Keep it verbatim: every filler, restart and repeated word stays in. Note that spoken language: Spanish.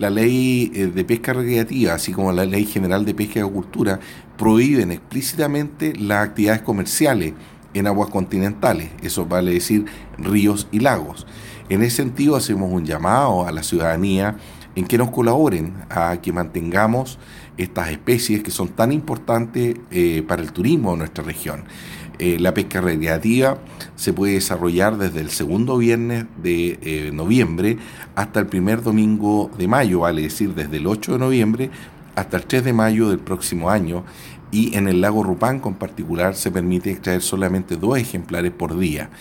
La ley eh, de pesca recreativa, así como la ley general de pesca y acuicultura, prohíben explícitamente las actividades comerciales en aguas continentales, eso vale decir ríos y lagos. En ese sentido hacemos un llamado a la ciudadanía en que nos colaboren a que mantengamos estas especies que son tan importantes eh, para el turismo de nuestra región. Eh, la pesca recreativa se puede desarrollar desde el segundo viernes de eh, noviembre hasta el primer domingo de mayo, vale decir desde el ocho de noviembre hasta el tres de mayo del próximo año, y en el lago Rupanco en particular se permite extraer solamente dos ejemplares por día.